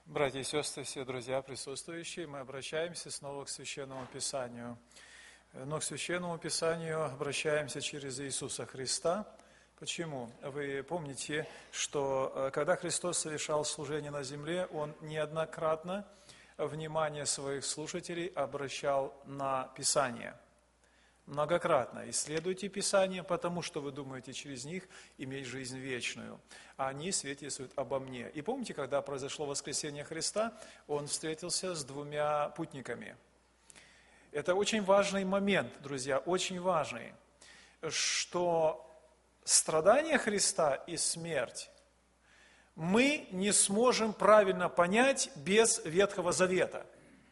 Братья и сестры, все друзья присутствующие, мы обращаемся снова к Священному Писанию. Но к Священному Писанию обращаемся через Иисуса Христа. Почему? Вы помните, что когда Христос совершал служение на земле, Он неоднократно внимание своих слушателей обращал на Писание. Многократно исследуйте Писание, потому что вы думаете через них иметь жизнь вечную. А они свидетельствуют обо мне. И помните, когда произошло воскресение Христа, Он встретился с двумя путниками. Это очень важный момент, друзья, очень важный, что страдания Христа и смерть мы не сможем правильно понять без Ветхого Завета.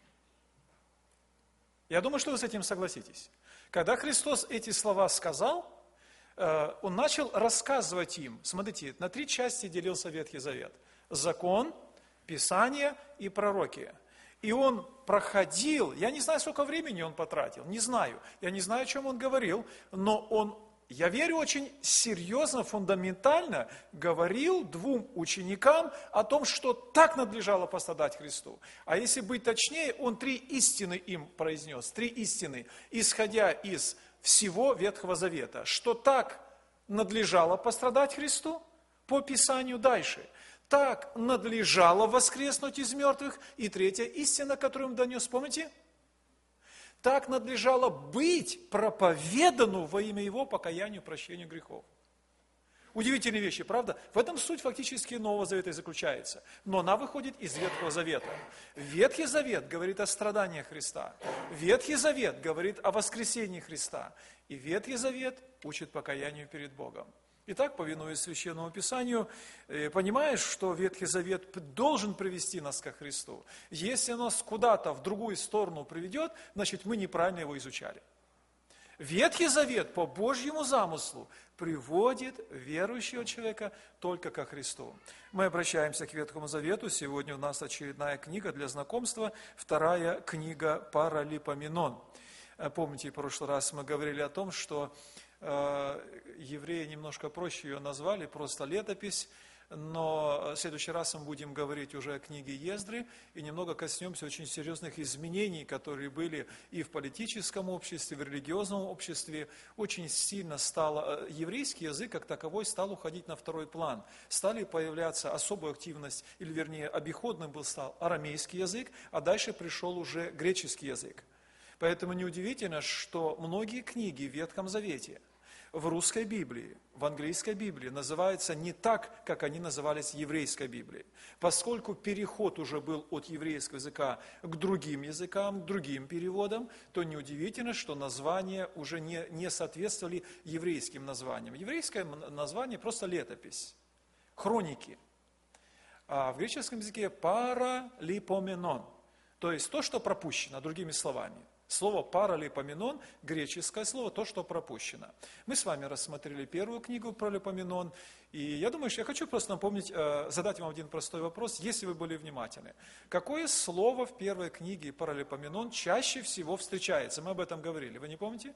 Я думаю, что вы с этим согласитесь. Когда Христос эти слова сказал, Он начал рассказывать им. Смотрите, на 3 части делился Ветхий Завет. Закон, Писание и пророки. И Он проходил, я не знаю, сколько времени Он потратил, не знаю. Я не знаю, о чем Он говорил, но Он, я верю, очень серьезно, фундаментально говорил 2 ученикам о том, что так надлежало пострадать Христу. А если быть точнее, Он 3 истины им произнес, 3 истины, исходя из всего Ветхого Завета, что так надлежало пострадать Христу по Писанию дальше. Так надлежало воскреснуть из мертвых. И 3-я истина, которую Он донес, помните? Так надлежало быть проповедану во имя Его покаянию, прощению грехов. Удивительные вещи, правда? В этом суть фактически Нового Завета и заключается. Но она выходит из Ветхого Завета. Ветхий Завет говорит о страданиях Христа. Ветхий Завет говорит о воскресении Христа. И Ветхий Завет учит покаянию перед Богом. Итак, повинуясь Священному Писанию, понимаешь, что Ветхий Завет должен привести нас ко Христу. Если нас куда-то в другую сторону приведет, значит, мы неправильно его изучали. Ветхий Завет по Божьему замыслу приводит верующего человека только ко Христу. Мы обращаемся к Ветхому Завету. Сегодня у нас очередная книга для знакомства, 2-я книга Паралипоменон. Помните, в прошлый раз мы говорили о том, что евреи немножко проще ее назвали, просто летопись, но в следующий раз мы будем говорить уже о книге Ездры и немного коснемся очень серьезных изменений, которые были и в политическом обществе, в религиозном обществе. Очень сильно стало, еврейский язык как таковой стал уходить на второй план. Стали появляться особую активность, или вернее обиходным стал арамейский язык, а дальше пришел уже греческий язык. Поэтому неудивительно, что многие книги в Ветхом Завете в русской Библии, в английской Библии называются не так, как они назывались в еврейской Библии. Поскольку переход уже был от еврейского языка к другим языкам, к другим переводам, то неудивительно, что названия уже не соответствовали еврейским названиям. Еврейское название просто летопись, хроники. А в греческом языке паралипоменон, то есть то, что пропущено, другими словами. Слово «паралипоменон» – греческое слово, то, что пропущено. Мы с вами рассмотрели 1-ю книгу «Паралипоменон», и я думаю, что я хочу просто напомнить, задать вам один простой вопрос, если вы были внимательны. Какое слово в 1-й книге «Паралипоменон» чаще всего встречается? Мы об этом говорили, вы не помните?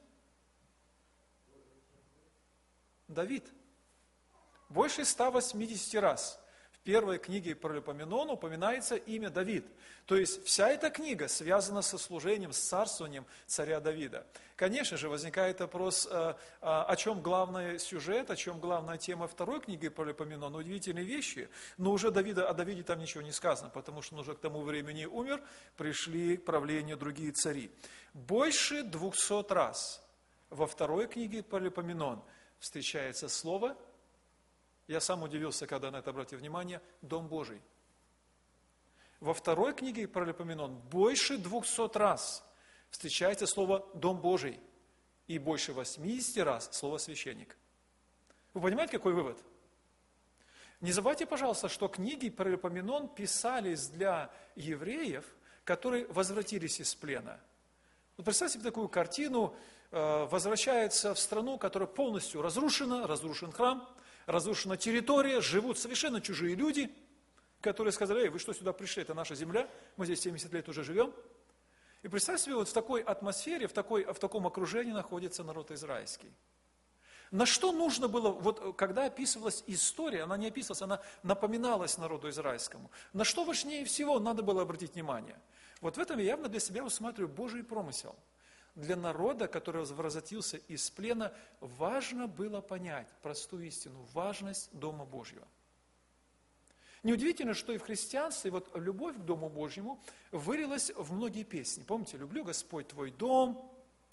Давид. Больше 180 раз. В 1-й книге Паралипоменон упоминается имя Давид. То есть вся эта книга связана со служением, с царствованием царя Давида. Конечно же, возникает вопрос, о чем главный сюжет, о чем главная тема 2-й книги Паралипоменон. Удивительные вещи, но уже о Давиде там ничего не сказано, потому что он уже к тому времени умер, пришли к правлению другие цари. Больше 200 раз во 2-й книге Паралипоменон встречается слово, я сам удивился, когда на это обратил внимание, Дом Божий. Во 2-й книге Паралипоменон больше 200 раз встречается слово «Дом Божий» и больше 80 раз слово «священник». Вы понимаете, какой вывод? Не забывайте, пожалуйста, что книги Паралипоменон писались для евреев, которые возвратились из плена. Вот представьте себе такую картину, возвращается в страну, которая полностью разрушена, разрушен храм, разрушена территория, живут совершенно чужие люди, которые сказали: «Эй, вы что сюда пришли, это наша земля, мы здесь 70 лет уже живем». И представьте себе, вот в такой атмосфере, в таком окружении находится народ израильский. На что нужно было, вот когда описывалась история, она не описывалась, она напоминалась народу израильскому. На что важнее всего надо было обратить внимание? Вот в этом я явно для себя усматриваю Божий промысел. Для народа, который возвратился из плена, важно было понять простую истину, важность Дома Божьего. Неудивительно, что и в христианстве вот любовь к Дому Божьему вылилась в многие песни. Помните, «Люблю, Господь, Твой дом».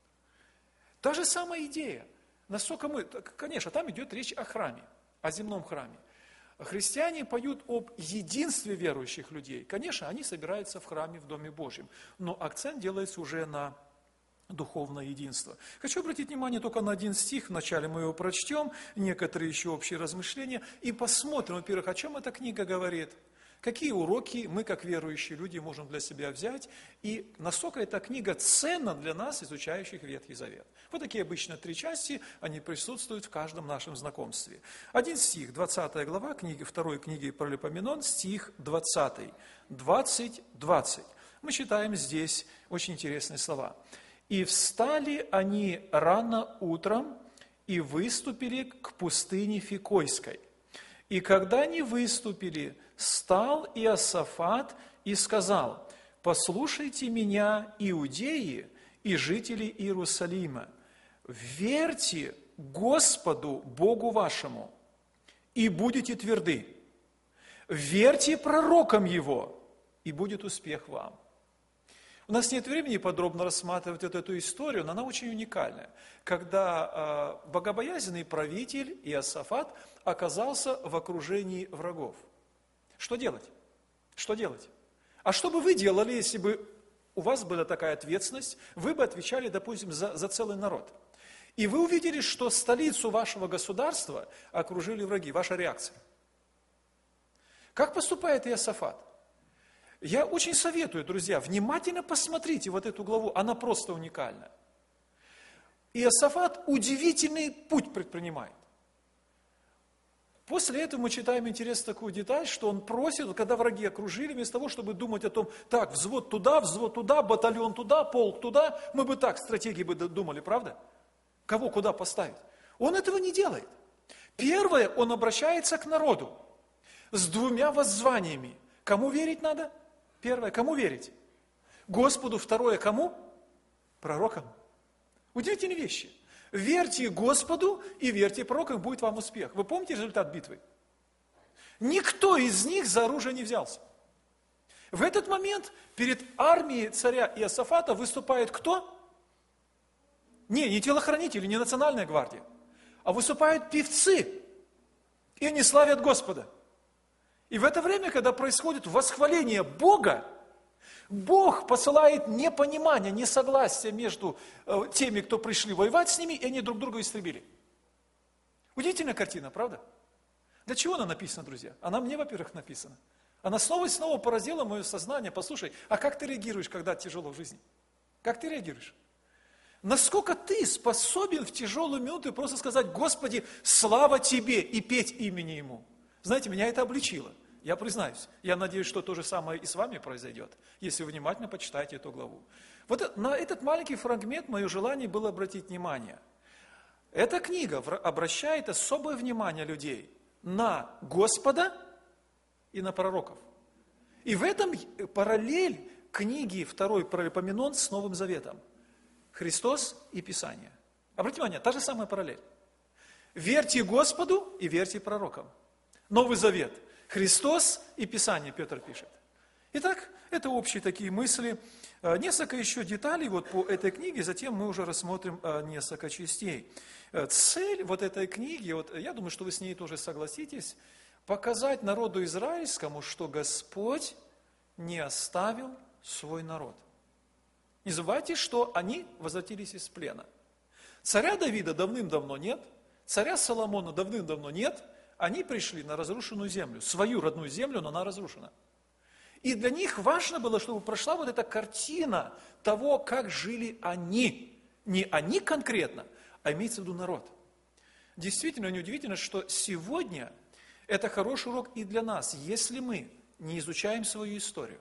Та же самая идея. Насколько мы, конечно, там идет речь о храме, о земном храме. Христиане поют об единстве верующих людей. Конечно, они собираются в храме, в Доме Божьем, но акцент делается уже на духовное единство. Хочу обратить внимание только на один стих, вначале мы его прочтем, некоторые еще общие размышления, и посмотрим, во-первых, о чем эта книга говорит, какие уроки мы, как верующие люди, можем для себя взять, и насколько эта книга ценна для нас, изучающих Ветхий Завет. Вот такие обычно 3 части, они присутствуют в каждом нашем знакомстве. Один стих, 20 глава второй книги Паралипоменон, стих 20, 20. Мы читаем здесь очень интересные слова. «И встали они рано утром и выступили к пустыне Фикойской. И когда они выступили, стал Иосафат и сказал: послушайте меня, иудеи и жители Иерусалима, верьте Господу Богу вашему, и будете тверды, верьте пророкам Его, и будет успех вам». У нас нет времени подробно рассматривать эту историю, но она очень уникальная. Когда богобоязненный правитель Иосафат оказался в окружении врагов. Что делать? Что делать? А что бы вы делали, если бы у вас была такая ответственность, вы бы отвечали, допустим, за целый народ. И вы увидели, что столицу вашего государства окружили враги. Ваша реакция. Как поступает Иосафат? Я очень советую, друзья, внимательно посмотрите вот эту главу, она просто уникальна. Иосафат удивительный путь предпринимает. После этого мы читаем интересную такую деталь, что он просит, когда враги окружили, вместо того, чтобы думать о том, так, взвод туда, батальон туда, полк туда, мы бы так, стратегии бы думали, правда? Кого куда поставить? Он этого не делает. Первое, он обращается к народу с 2 воззваниями. Кому верить надо? Первое, кому верить? Господу. Второе, кому? Пророкам. Удивительные вещи. Верьте Господу и верьте пророкам, будет вам успех. Вы помните результат битвы? Никто из них за оружие не взялся. В этот момент перед армией царя Иосафата выступает кто? Не телохранители, не национальная гвардия, а выступают певцы, и они славят Господа. И в это время, когда происходит восхваление Бога, Бог посылает непонимание, несогласие между теми, кто пришли воевать с ними, и они друг друга истребили. Удивительная картина, правда? Для чего она написана, друзья? Она мне, во-первых, написана. Она снова и снова поразила мое сознание. Послушай, а как ты реагируешь, когда тяжело в жизни? Как ты реагируешь? Насколько ты способен в тяжелую минуту просто сказать: Господи, слава Тебе, и петь имени Ему? Знаете, меня это обличило. Я признаюсь, я надеюсь, что то же самое и с вами произойдет, если вы внимательно почитаете эту главу. Вот на этот маленький фрагмент мое желание было обратить внимание. Эта книга обращает особое внимание людей на Господа и на пророков. И в этом параллель книги 2 Паралипоменон с Новым Заветом. Христос и Писание. Обратите внимание, та же самая параллель. Верьте Господу и верьте пророкам. Новый Завет. Христос и Писание, Петр пишет. Итак, это общие такие мысли. Несколько еще деталей вот по этой книге, затем мы уже рассмотрим несколько частей. Цель вот этой книги, вот, я думаю, что вы с ней тоже согласитесь, показать народу израильскому, что Господь не оставил свой народ. Не забывайте, что они возвратились из плена. Царя Давида давным-давно нет, царя Соломона давным-давно нет, они пришли на разрушенную землю, свою родную землю, но она разрушена. И для них важно было, чтобы прошла вот эта картина того, как жили они. Не они конкретно, а имеется в виду народ. Действительно, неудивительно, что сегодня это хороший урок и для нас, если мы не изучаем свою историю.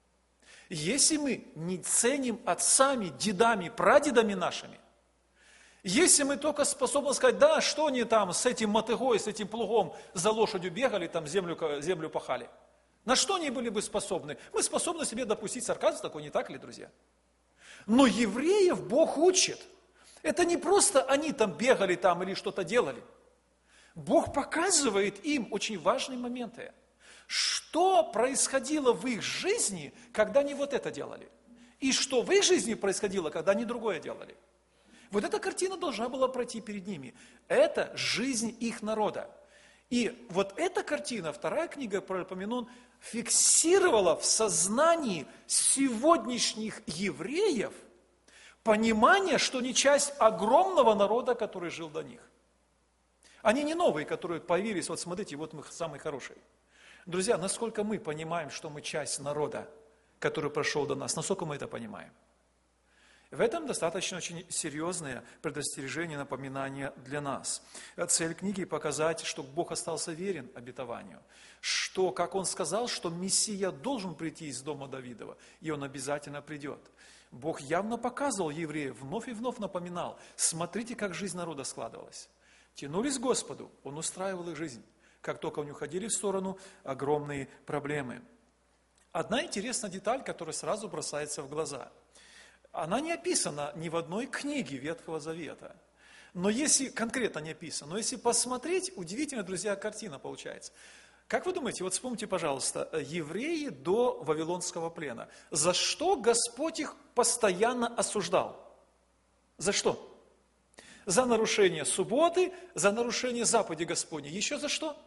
Если мы не ценим отцами, дедами, прадедами нашими, Если мы только способны сказать, да, что они там с этим мотыгой, с этим плугом за лошадью бегали, там землю пахали. На что они были бы способны? Мы способны себе допустить сарказм такой, не так ли, друзья? Но евреев Бог учит. Это не просто они там бегали там или что-то делали. Бог показывает им очень важные моменты. Что происходило в их жизни, когда они вот это делали? И что в их жизни происходило, когда они другое делали? Вот эта картина должна была пройти перед ними. Это жизнь их народа. И вот эта картина, вторая книга Паралипоменон, фиксировала в сознании сегодняшних евреев понимание, что они часть огромного народа, который жил до них. Они не новые, которые появились, вот смотрите, вот мы самые хорошие. Друзья, насколько мы понимаем, что мы часть народа, который прошел до нас, насколько мы это понимаем? В этом достаточно очень серьезное предостережение, напоминание для нас. Цель книги – показать, что Бог остался верен обетованию, что, как Он сказал, что Мессия должен прийти из дома Давидова, и Он обязательно придет. Бог явно показывал евреев, вновь и вновь напоминал, смотрите, как жизнь народа складывалась. Тянулись к Господу, Он устраивал их жизнь. Как только они уходили в сторону, огромные проблемы. Одна интересная деталь, которая сразу бросается в глаза. Она не описана ни в одной книге Ветхого Завета. Но если, конкретно не описано, но если посмотреть, удивительная, друзья, картина получается. Как вы думаете, вот вспомните, пожалуйста, евреи до Вавилонского плена. За что Господь их постоянно осуждал? За что? За нарушение субботы, за нарушение заповеди Господней. Еще за что?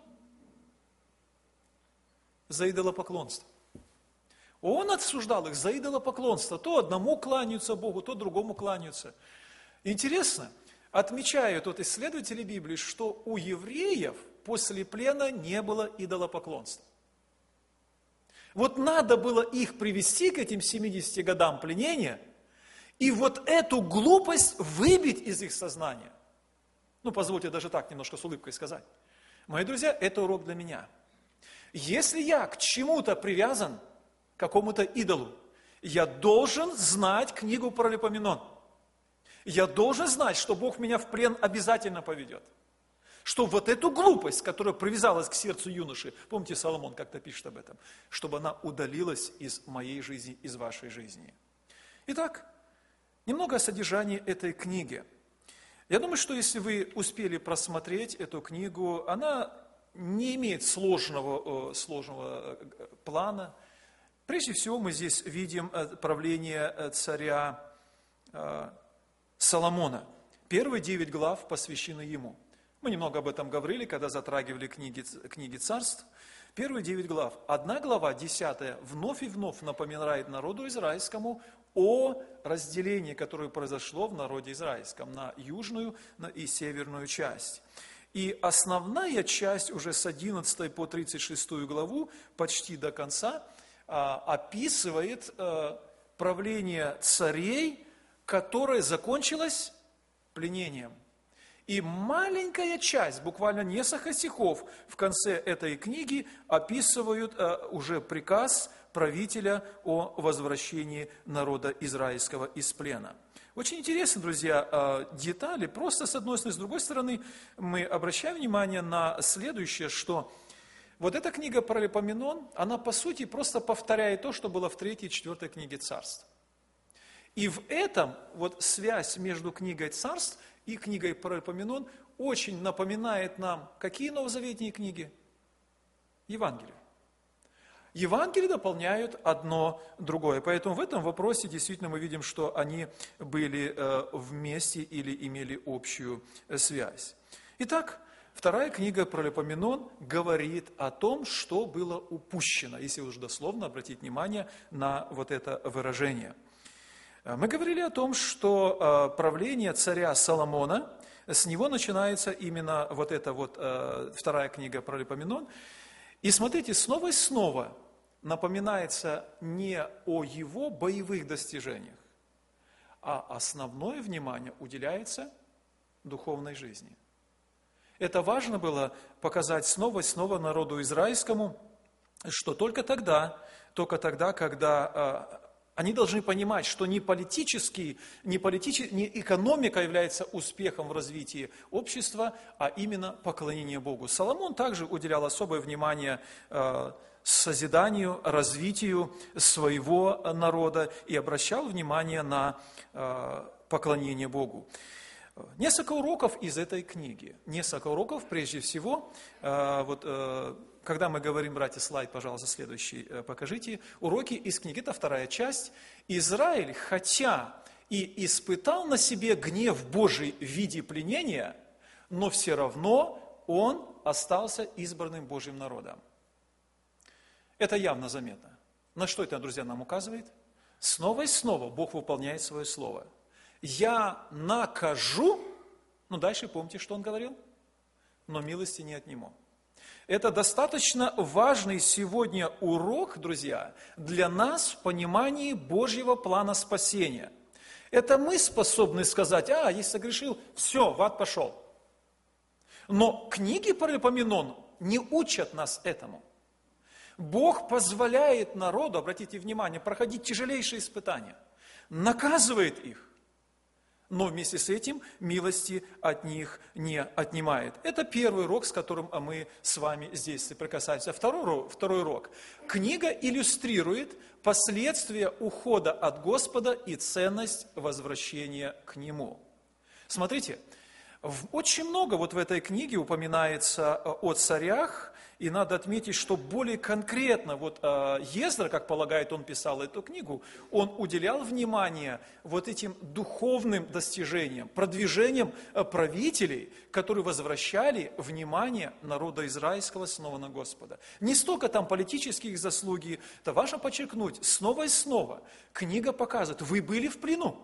За идолопоклонство. Он осуждал их за идолопоклонство. То одному кланяются Богу, то другому кланяются. Интересно, отмечают вот исследователи Библии, что у евреев после плена не было идолопоклонства. Вот надо было их привести к этим 70 годам пленения, и вот эту глупость выбить из их сознания. Ну, позвольте даже так немножко с улыбкой сказать. Мои друзья, это урок для меня. Если я к чему-то привязан, к какому-то идолу, я должен знать книгу Паралипоменон. Я должен знать, что Бог меня в плен обязательно поведет. Что вот эту глупость, которая привязалась к сердцу юноши, помните, Соломон как-то пишет об этом, чтобы она удалилась из моей жизни, из вашей жизни. Итак, немного о содержании этой книги. Я думаю, что если вы успели просмотреть эту книгу, она не имеет сложного плана. Прежде всего, мы здесь видим правление царя Соломона. Первые 9 глав посвящены ему. Мы немного об этом говорили, когда затрагивали книги царств. Первые 9 глав. Одна глава, 10, вновь и вновь напоминает народу израильскому о разделении, которое произошло в народе израильском на южную и северную часть. И основная часть уже с 11 по 36 главу, почти до конца, описывает правление царей, которое закончилось пленением. И маленькая часть, буквально несколько стихов в конце этой книги описывают уже приказ правителя о возвращении народа израильского из плена. Очень интересно, друзья, детали. Просто с одной стороны, с другой стороны, мы обращаем внимание на следующее, что вот эта книга Паралипоменон, она по сути просто повторяет то, что было в 3 и 4 книге царств. И в этом вот связь между книгой царств и книгой Паралипоменон очень напоминает нам, какие новозаветные книги? Евангелие. Евангелие дополняют одно другое. Поэтому в этом вопросе действительно мы видим, что они были вместе или имели общую связь. Итак, вторая книга Паралипоменон говорит о том, что было упущено, если уж дословно обратить внимание на вот это выражение. Мы говорили о том, что правление царя Соломона, с него начинается именно вот эта вот вторая книга Паралипоменон. И смотрите, снова и снова напоминается не о его боевых достижениях, а основное внимание уделяется духовной жизни. Это важно было показать снова и снова народу израильскому, что только тогда, когда Они должны понимать, что не экономика является успехом в развитии общества, а именно поклонение Богу. Соломон также уделял особое внимание созиданию, развитию своего народа и обращал внимание на поклонение Богу. Несколько уроков из этой книги. Несколько уроков, прежде всего, когда мы говорим, братья, слайд, пожалуйста, следующий покажите. Уроки из книги, это вторая часть. Израиль, хотя и испытал на себе гнев Божий в виде пленения, но все равно он остался избранным Божьим народом. Это явно заметно. На что это, друзья, нам указывает? Снова и снова Бог выполняет свое слово. Я накажу, дальше помните, что он говорил? Но милости не отниму. Это достаточно важный сегодня урок, друзья, для нас в понимании Божьего плана спасения. Это мы способны сказать, если согрешил, все, в ад пошел. Но книги Паралипоменон не учат нас этому. Бог позволяет народу, обратите внимание, проходить тяжелейшие испытания, наказывает их, но вместе с этим милости от них не отнимает. Это первый урок, с которым мы с вами здесь соприкасаемся. Второй урок. Книга иллюстрирует последствия ухода от Господа и ценность возвращения к Нему. Смотрите, очень много в этой книге упоминается о царях, и надо отметить, что более конкретно, Ездра, как полагает, он писал эту книгу, он уделял внимание этим духовным достижениям, продвижениям правителей, которые возвращали внимание народа израильского снова на Господа. Не столько там политические их заслуги, это важно подчеркнуть, снова и снова книга показывает, вы были в плену,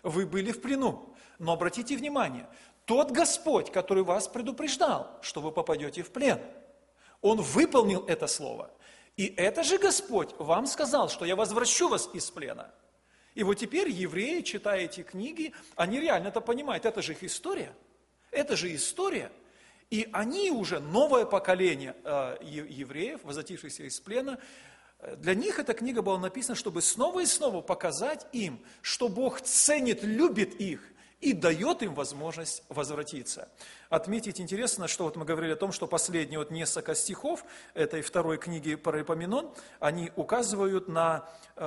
но обратите внимание, тот Господь, который вас предупреждал, что вы попадете в плен, Он выполнил это слово. И это же Господь вам сказал, что я возвращу вас из плена. И теперь евреи, читая эти книги, они реально это понимают. Это же их история. Это же история. И они уже, новое поколение евреев, возвратившихся из плена, для них эта книга была написана, чтобы снова и снова показать им, что Бог ценит, любит их, и дает им возможность возвратиться. Отметить интересно, что мы говорили о том, что последние несколько стихов этой второй книги Паралипоменон, они указывают на,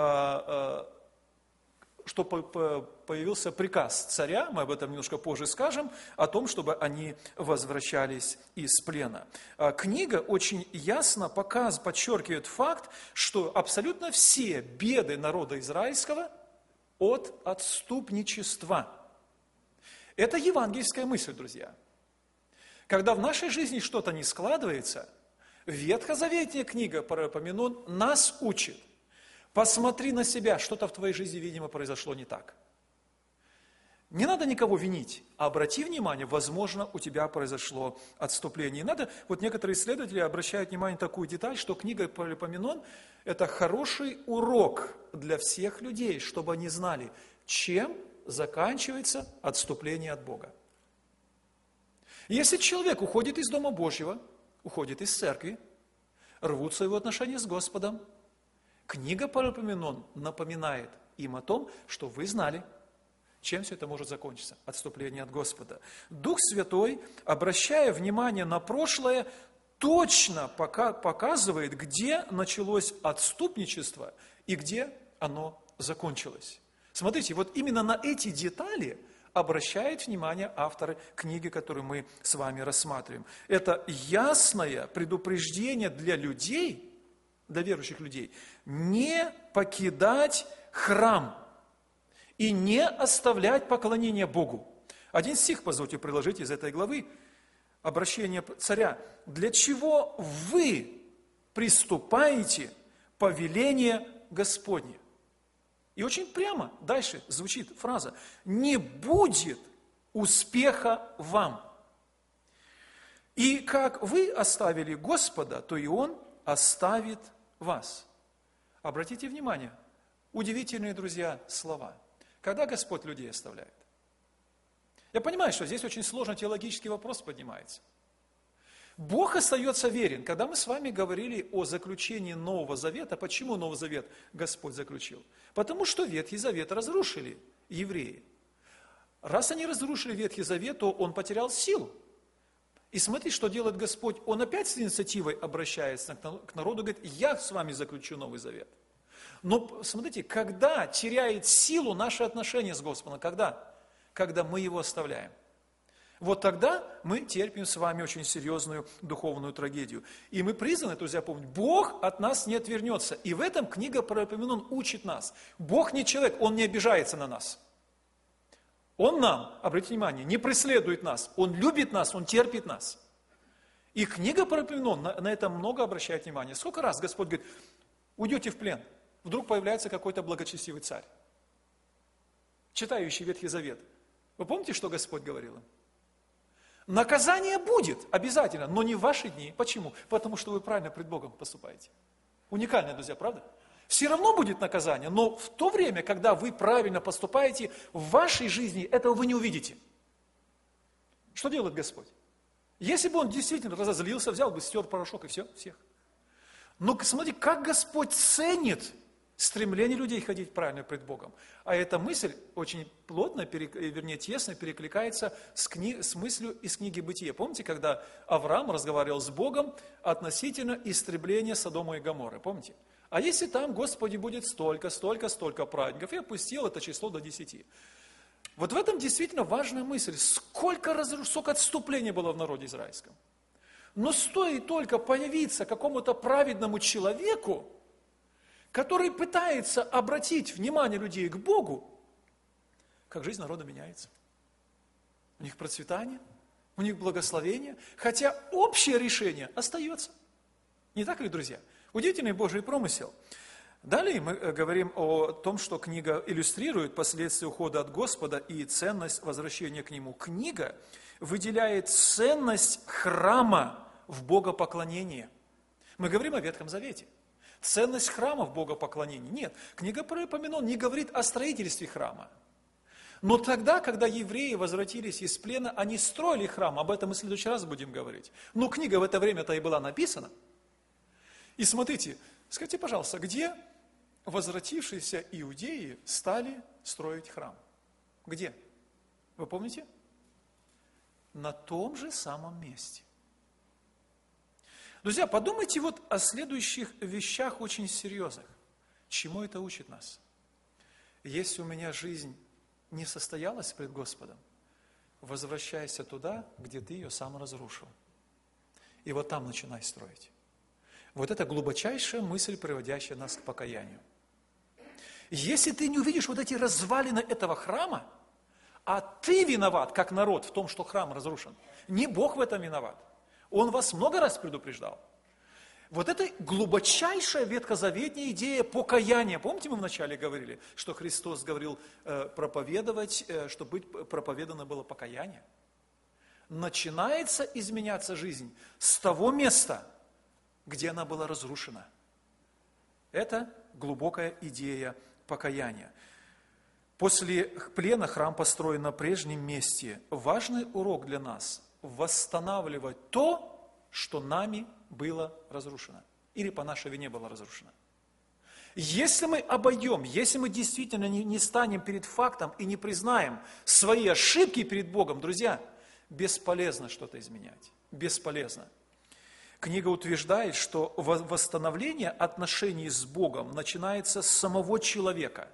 что появился приказ царя, мы об этом немножко позже скажем, о том, чтобы они возвращались из плена. Книга очень ясно подчеркивает факт, что абсолютно все беды народа израильского от отступничества. Это евангельская мысль, друзья. Когда в нашей жизни что-то не складывается, ветхозаветная книга Паралипоменон нас учит. Посмотри на себя, что-то в твоей жизни, видимо, произошло не так. Не надо никого винить, а обрати внимание, возможно, у тебя произошло отступление. И надо, некоторые исследователи обращают внимание на такую деталь, что книга Паралипоменон – это хороший урок для всех людей, чтобы они знали, чем заканчивается отступление от Бога. Если человек уходит из Дома Божьего, уходит из церкви, рвутся его отношения с Господом, книга Паралипоменон напоминает им о том, что вы знали, чем все это может закончиться, отступление от Господа. Дух Святой, обращая внимание на прошлое, точно показывает, где началось отступничество и где оно закончилось. Смотрите, именно на эти детали обращает внимание авторы книги, которую мы с вами рассматриваем. Это ясное предупреждение для людей, для верующих людей, не покидать храм и не оставлять поклонение Богу. Один стих, позвольте приложить из этой главы, обращение царя. «Для чего вы приступаете повеление Господне?» И очень прямо дальше звучит фраза «не будет успеха вам». И как вы оставили Господа, то и Он оставит вас. Обратите внимание, удивительные, друзья, слова. Когда Господь людей оставляет? Я понимаю, что здесь очень сложный теологический вопрос поднимается. Бог остается верен. Когда мы с вами говорили о заключении Нового Завета, почему Новый Завет Господь заключил? Потому что Ветхий Завет разрушили евреи. Раз они разрушили Ветхий Завет, то он потерял силу. И смотри, что делает Господь. Он опять с инициативой обращается к народу, говорит, я с вами заключу Новый Завет. Но смотрите, когда теряет силу наши отношения с Господом? Когда? Когда мы его оставляем. Вот тогда мы терпим с вами очень серьезную духовную трагедию. И мы призваны, друзья, помнить, Бог от нас не отвернется. И в этом книга про Паралипоменон учит нас. Бог не человек, Он не обижается на нас. Он нам, обратите внимание, не преследует нас. Он любит нас, Он терпит нас. И книга про Паралипоменон на это много обращает внимание. Сколько раз Господь говорит, уйдете в плен, вдруг появляется какой-то благочестивый царь, читающий Ветхий Завет. Вы помните, что Господь говорил им? Наказание будет обязательно, но не в ваши дни. Почему? Потому что вы правильно пред Богом поступаете. Уникально, друзья, правда? Все равно будет наказание, но в то время, когда вы правильно поступаете, в вашей жизни этого вы не увидите. Что делает Господь? Если бы Он действительно разозлился, взял бы, стер порошок и все, всех. Но смотрите, как Господь ценит стремление людей ходить правильно пред Богом. А эта мысль очень плотно, вернее тесно перекликается с мыслью из книги Бытия. Помните, когда Авраам разговаривал с Богом относительно истребления Содома и Гоморры? Помните? А если там, Господи, будет столько праведников, и опустил это число до 10. Вот в этом действительно важная мысль. Сколько отступления было в народе израильском. Но стоит только появиться какому-то праведному человеку, который пытается обратить внимание людей к Богу, как жизнь народа меняется. У них процветание, у них благословение, хотя общее решение остается. Не так ли, друзья? Удивительный Божий промысел. Далее мы говорим о том, что книга иллюстрирует последствия ухода от Господа и ценность возвращения к Нему. Книга выделяет ценность храма в богопоклонении. Мы говорим о Ветхом Завете. Ценность храма в богопоклонении. Нет, книга про Паралипоменон не говорит о строительстве храма. Но тогда, когда евреи возвратились из плена, они строили храм. Об этом мы в следующий раз будем говорить. Но книга в это время-то и была написана. И смотрите, скажите, пожалуйста, где возвратившиеся иудеи стали строить храм? Где? Вы помните? На том же самом месте. Друзья, подумайте вот о следующих вещах очень серьезных. Чему это учит нас? Если у меня жизнь не состоялась пред Господом, возвращайся туда, где ты ее сам разрушил. И вот там начинай строить. Вот это глубочайшая мысль, приводящая нас к покаянию. Если ты не увидишь вот эти развалины этого храма, а ты виноват, как народ, в том, что храм разрушен, не Бог в этом виноват. Он вас много раз предупреждал. Вот это глубочайшая ветхозаветная идея покаяния. Помните, мы вначале говорили, что Христос говорил проповедовать, чтобы проповедано было покаяние? Начинается изменяться жизнь с того места, где она была разрушена. Это глубокая идея покаяния. После плена храм построен на прежнем месте. Важный урок для нас – восстанавливать то, что нами было разрушено. Или по нашей вине было разрушено. Если мы обойдем, если мы действительно не станем перед фактом и не признаем свои ошибки перед Богом, друзья, бесполезно что-то изменять. Бесполезно. Книга утверждает, что восстановление отношений с Богом начинается с самого человека.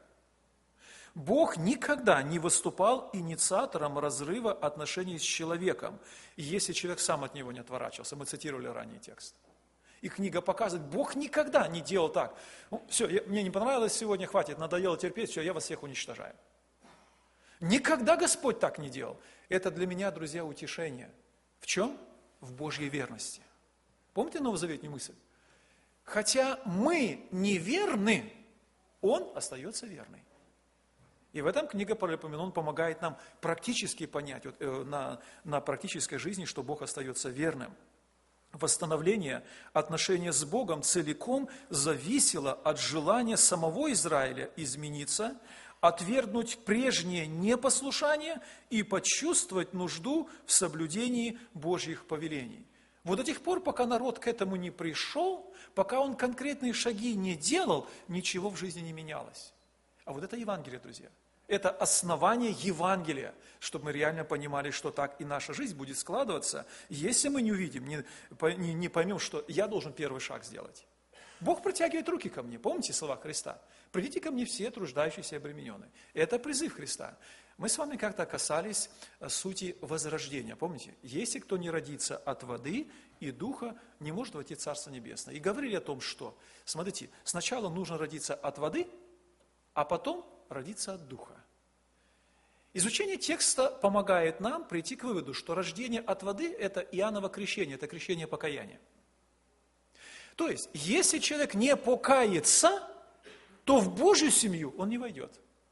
Бог никогда не выступал инициатором разрыва отношений с человеком, если человек сам от него не отворачивался. Мы цитировали ранее текст. И книга показывает, Бог никогда не делал так. Ну, все, мне не понравилось сегодня, хватит, надоело терпеть, все, я вас всех уничтожаю. Никогда Господь так не делал. Это для меня, друзья, утешение. В чем? В Божьей верности. Помните новозаветную мысль? Хотя мы неверны, Он остается верный. И в этом книга Паралипоменон помогает нам практически понять, на практической жизни, что Бог остается верным. Восстановление отношения с Богом целиком зависело от желания самого Израиля измениться, отвергнуть прежнее непослушание и почувствовать нужду в соблюдении Божьих повелений. Вот до тех пор, пока народ к этому не пришел, пока он конкретные шаги не делал, ничего в жизни не менялось. А вот это Евангелие, друзья. Это основание Евангелия, чтобы мы реально понимали, что так и наша жизнь будет складываться, если мы не увидим, не поймем, что я должен первый шаг сделать. Бог протягивает руки ко мне. Помните слова Христа? «Придите ко мне все труждающиеся и обремененные». Это призыв Христа. Мы с вами как-то касались сути возрождения. Помните? «Если кто не родится от воды и духа, не может войти в Царство Небесное». И говорили о том, что, смотрите, сначала нужно родиться от воды, а потом родиться от духа. Изучение текста помогает нам прийти к выводу, что рождение от воды – это Иоанново крещение, это крещение покаяния. То есть, если человек не покается, то в Божью семью он не войдет.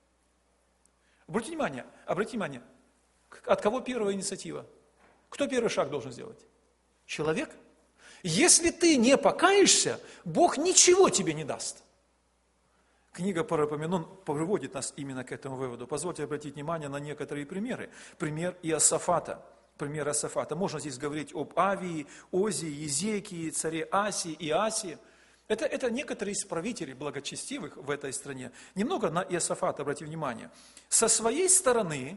Обратите внимание, от кого первая инициатива? Кто первый шаг должен сделать? Человек. Если ты не покаешься, Бог ничего тебе не даст. Книга Паралипоменон приводит нас именно к этому выводу. Позвольте обратить внимание на некоторые примеры. Пример Иосафата. Можно здесь говорить об Авии, Озии, Езекии, царе Асии, Иасии. Это некоторые из правителей благочестивых в этой стране. Немного на Иосафата обратите внимание. Со своей стороны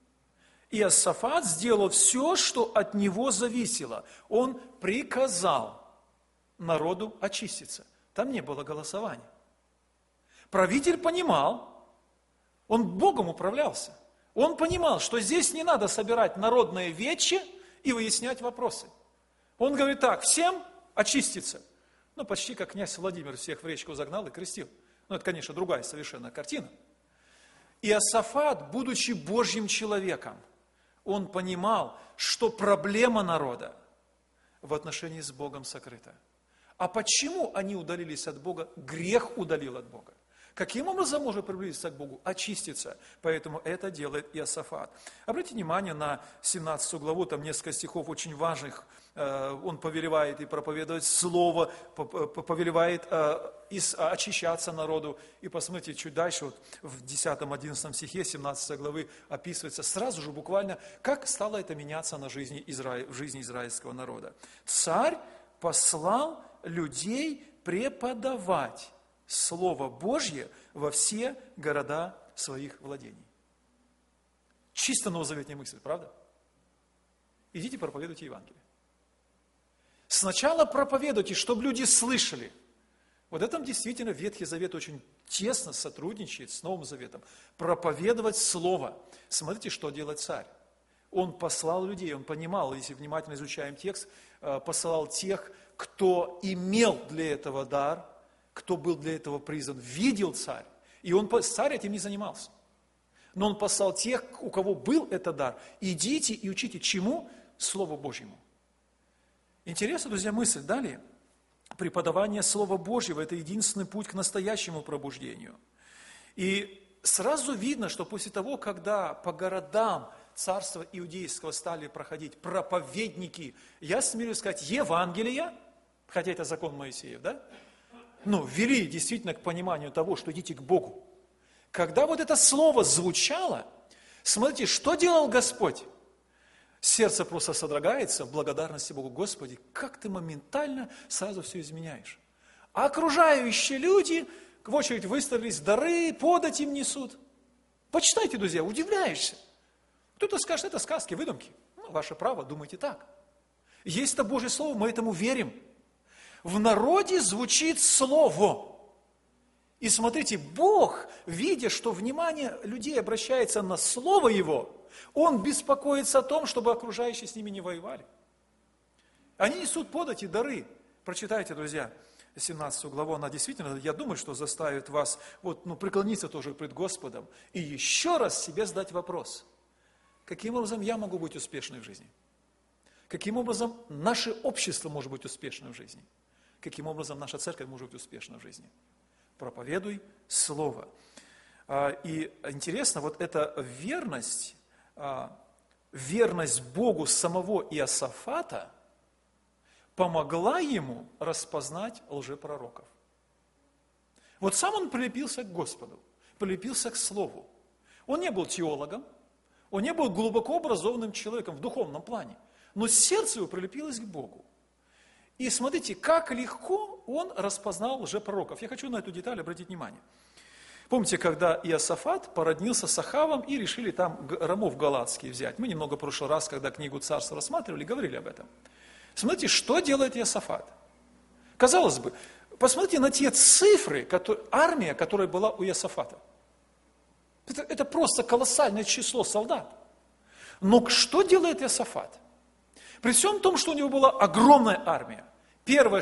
Иосафат сделал все, что от него зависело. Он приказал народу очиститься. Там не было голосования. Правитель понимал, он Богом управлялся. Он понимал, что здесь не надо собирать народное вече и выяснять вопросы. Он говорит так: всем очиститься. Почти как князь Владимир всех в речку загнал и крестил. Это, конечно, другая совершенно картина. Иосафат, будучи Божьим человеком, он понимал, что проблема народа в отношении с Богом сокрыта. А почему они удалились от Бога? Грех удалил от Бога. Каким образом можно приблизиться к Богу? Очиститься. Поэтому это делает Иосафат. Обратите внимание на 17 главу, там несколько стихов очень важных. Он повелевает и проповедовать Слово, повелевает очищаться народу. И посмотрите, чуть дальше, в 10-11 стихе 17 главы описывается сразу же буквально, как стало это меняться в жизни израильского народа. Царь послал людей преподавать Слово Божье во все города своих владений. Чисто новозаветная мысль, правда? Идите проповедуйте Евангелие. Сначала проповедуйте, чтобы люди слышали. Вот этом действительно Ветхий Завет очень тесно сотрудничает с Новым Заветом. Проповедовать Слово. Смотрите, что делает царь. Он послал людей, он понимал, если внимательно изучаем текст, посылал тех, кто имел для этого дар, кто был для этого призван, видел царь. И царь этим не занимался. Но он послал тех, у кого был этот дар. Идите и учите чему? Слову Божьему. Интересно, друзья, мысль далее. Преподавание Слова Божьего – это единственный путь к настоящему пробуждению. И сразу видно, что после того, когда по городам царства иудейского стали проходить проповедники, я смеюсь сказать, Евангелия, хотя это закон Моисеев, да? Ввели действительно к пониманию того, что идите к Богу. Когда вот это слово звучало, смотрите, что делал Господь? Сердце просто содрогается в благодарности Богу. Господи, как ты моментально сразу все изменяешь. А окружающие люди в очередь выстроились, дары, подать им несут. Почитайте, друзья, удивляешься. Кто-то скажет, это сказки, выдумки. Ваше право, думайте так. Есть это Божье Слово, мы этому верим. В народе звучит Слово. И смотрите, Бог, видя, что внимание людей обращается на Слово Его, Он беспокоится о том, чтобы окружающие с ними не воевали. Они несут подати, дары. Прочитайте, друзья, 17 главу, она действительно, я думаю, что заставит вас преклониться тоже пред Господом и еще раз себе задать вопрос. Каким образом я могу быть успешным в жизни? Каким образом наше общество может быть успешным в жизни? Каким образом наша церковь может быть успешна в жизни? Проповедуй Слово. И интересно, вот эта верность Богу самого Иосафата помогла ему распознать лжепророков. Вот сам он прилепился к Господу, прилепился к Слову. Он не был теологом, он не был глубоко образованным человеком в духовном плане, но сердце его прилепилось к Богу. И смотрите, как легко он распознал лжепророков. Я хочу на эту деталь обратить внимание. Помните, когда Иосафат породнился с Ахавом и решили там рамов галатские взять. Мы немного в прошлый раз, когда книгу царства рассматривали, говорили об этом. Смотрите, что делает Иосафат. Казалось бы, посмотрите на те цифры, армия, которая была у Иосафата. Это просто колоссальное число солдат. Но что делает Иосафат? При всем том, что у него была огромная армия, первое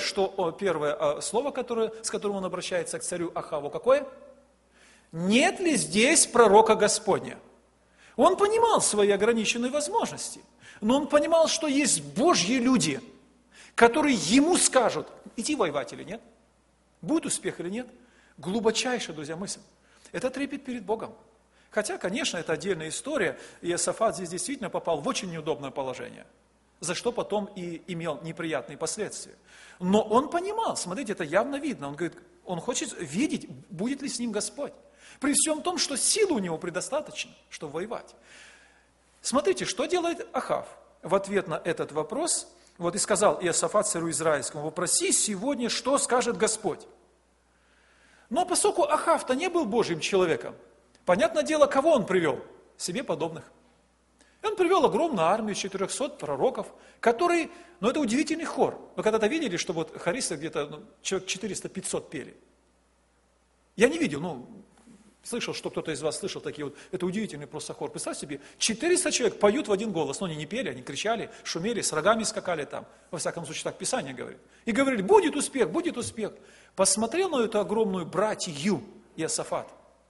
слово, с которым он обращается к царю Ахаву, какое? Нет ли здесь пророка Господня? Он понимал свои ограниченные возможности, но он понимал, что есть Божьи люди, которые ему скажут, идти воевать или нет, будет успех или нет. Глубочайшая, друзья, мысль. Это трепет перед Богом. Хотя, конечно, это отдельная история, и Иосафат здесь действительно попал в очень неудобное положение, за что потом и имел неприятные последствия. Но он понимал, смотрите, это явно видно, он говорит, он хочет видеть, будет ли с ним Господь. При всем том, что силы у него предостаточно, чтобы воевать. Смотрите, что делает Ахав в ответ на этот вопрос. Вот и сказал Иосафат царю израильскому, вопроси сегодня, что скажет Господь. Но поскольку Ахав-то не был Божьим человеком, понятное дело, кого он привел? Себе подобных. И он привел огромную армию, 400 пророков, которые, это удивительный хор. Вы когда-то видели, что вот хористы где-то человек 400-500 пели? Я не видел, слышал, что кто-то из вас слышал такие вот, это удивительный просто хор. Представьте себе, 400 человек поют в один голос, но они не пели, они кричали, шумели, с рогами скакали там, во всяком случае, так Писание говорит. И говорили, будет успех, будет успех. Посмотрел на эту огромную братью Иосафат,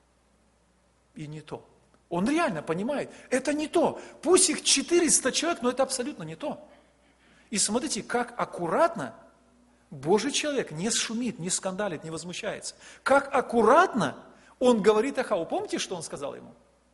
и не то. Он реально понимает, это не то. Пусть их 400 человек, но это абсолютно не то. И смотрите, как аккуратно Божий человек не шумит, не скандалит, не возмущается. Как аккуратно он говорит Ахаву. Помните, что он сказал ему?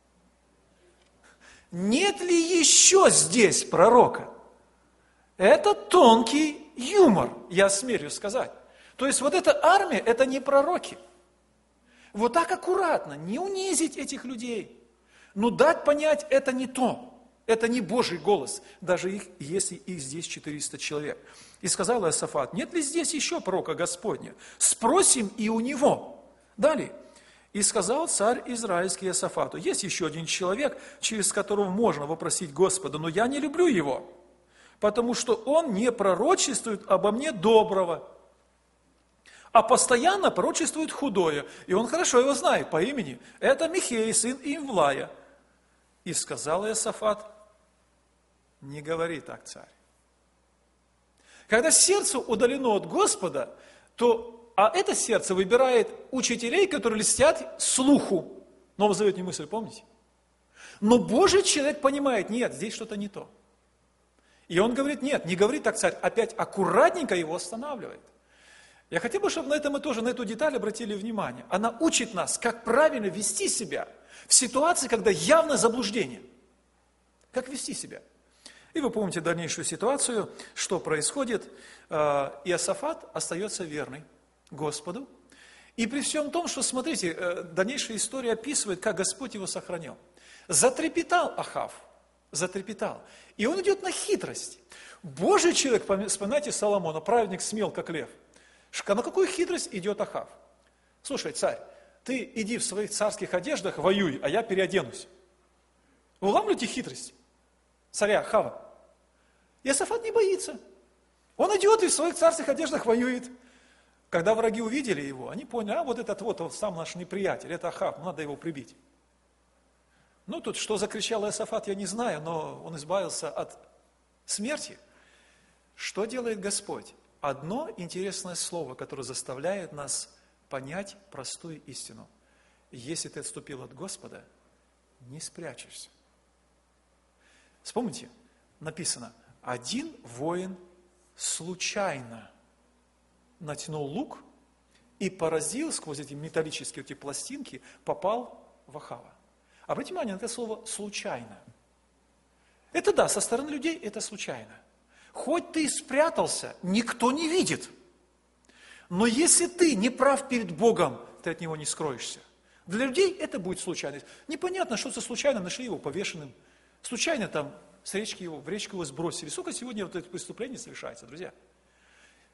Нет ли еще здесь пророка? Это тонкий юмор, я смеюсь сказать. То есть вот эта армия, это не пророки. Вот так аккуратно, не унизить этих людей, но дать понять, это не то. Это не Божий голос, даже если их здесь 400 человек. И сказал Иосафат, нет ли здесь еще пророка Господня? Спросим и у него. Далее. И сказал царь израильский Иосафату, есть еще один человек, через которого можно вопросить Господа, но я не люблю его, потому что он не пророчествует обо мне доброго, а постоянно пророчествует худое, и он хорошо его знает по имени. Это Михей, сын Имлая. И сказал Иосафат, не говори так, царь. Когда сердце удалено от Господа, а это сердце выбирает учителей, которые льстят слуху. Новозаветную мысль, помните? Но Божий человек понимает, нет, здесь что-то не то. И он говорит, нет, не говори так, царь, опять аккуратненько его останавливает. Я хотел бы, чтобы мы тоже на эту деталь обратили внимание. Она учит нас, как правильно вести себя в ситуации, когда явное заблуждение. Как вести себя. И вы помните дальнейшую ситуацию, что происходит. Иосафат остается верный Господу. И при всем том, что, смотрите, дальнейшая история описывает, как Господь его сохранил. Затрепетал Ахав, затрепетал. И он идет на хитрость. Божий человек, вспоминайте Соломона, праведник смел, как лев. На какую хитрость идет Ахав? Слушай, царь, ты иди в своих царских одеждах, воюй, а я переоденусь. Вы улавливаете хитрость царя Ахава? Иосафат не боится. Он идет и в своих царских одеждах воюет. Когда враги увидели его, они поняли, вот этот вот сам наш неприятель, это Ахав, надо его прибить. Тут что закричал Иосафат, я не знаю, но он избавился от смерти. Что делает Господь? Одно интересное слово, которое заставляет нас понять простую истину. Если ты отступил от Господа, не спрячешься. Вспомните, написано, один воин случайно натянул лук и поразил сквозь эти металлические пластинки, попал в Ахава. Обратите внимание на это слово «случайно». Это да, со стороны людей это случайно. Хоть ты и спрятался, никто не видит. Но если ты не прав перед Богом, ты от Него не скроешься. Для людей это будет случайность. Непонятно, что за случайно нашли его повешенным. Случайно там в речку его сбросили. Сколько сегодня вот это преступление совершается, друзья?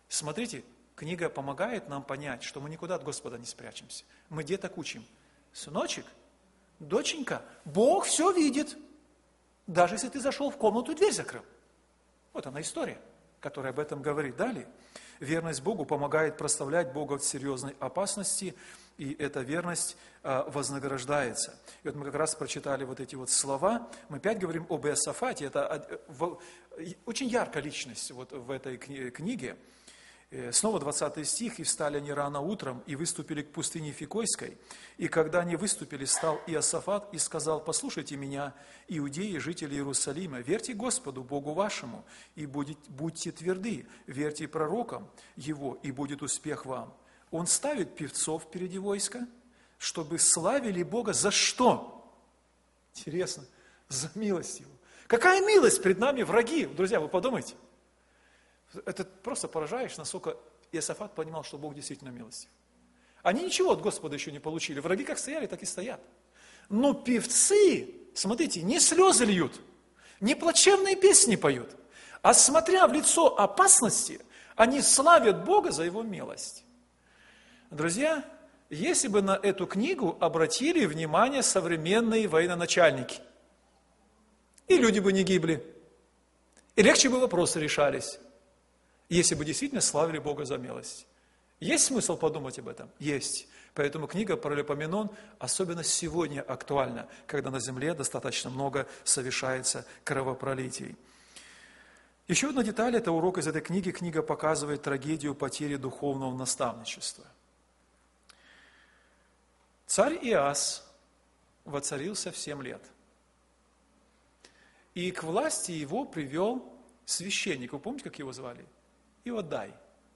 Смотрите, книга помогает нам понять, что мы никуда от Господа не спрячемся. Мы деток учим. Сыночек, доченька, Бог все видит. Даже если ты зашел в комнату и дверь закрыл. Вот она история, которая об этом говорит. Далее, верность Богу помогает проставлять Бога в серьезной опасности, и эта верность вознаграждается. И вот мы как раз прочитали вот эти вот слова. Мы опять говорим об Иосафате. Это очень яркая личность вот в этой книге. Снова 20 стих. «И встали они рано утром, и выступили к пустыне Фикойской. И когда они выступили, стал Иосафат и сказал: послушайте меня, иудеи, жители Иерусалима, верьте Господу, Богу вашему, и будьте тверды, верьте пророкам Его, и будет успех вам. Он ставит певцов впереди войска, чтобы славили Бога за что? Интересно, за милость Его. Какая милость пред нами, враги? Друзья, вы подумайте. Это просто поражаешь, насколько Иосафат понимал, что Бог действительно милостив. Они ничего от Господа еще не получили. Враги как стояли, так и стоят. Но певцы, смотрите, не слезы льют, не плачевные песни поют, а смотря в лицо опасности, они славят Бога за Его милость. Друзья, если бы на эту книгу обратили внимание современные военачальники, и люди бы не гибли, и легче бы вопросы решались, если бы действительно славили Бога за милость. Есть смысл подумать об этом? Есть. Поэтому книга Паралипоменон особенно сегодня актуальна, когда на земле достаточно много совершается кровопролитий. Еще одна деталь – это урок из этой книги. Книга показывает трагедию потери духовного наставничества. Царь Иас воцарился в 7 лет. И к власти его привел священник. Вы помните, как его звали? Иоддай.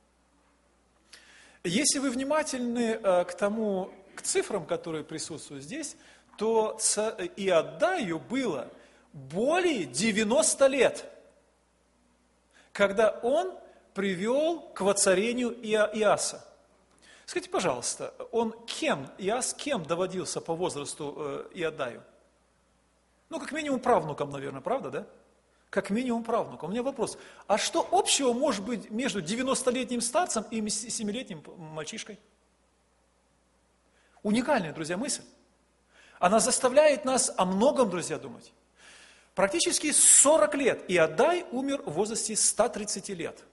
Если вы внимательны к цифрам, которые присутствуют здесь, то Иоддаю было более 90 лет, когда он привел к воцарению Иаса. Скажите, пожалуйста, Иас кем доводился по возрасту Иоддаю? Ну, как минимум правнуком, наверное, правда, да? Как минимум правнуком. У меня вопрос, а что общего может быть между 90-летним старцем и 7-летним мальчишкой? Уникальная, друзья, мысль. Она заставляет нас о многом, друзья, думать. Практически 40 лет Иоддай умер в возрасте 130 лет.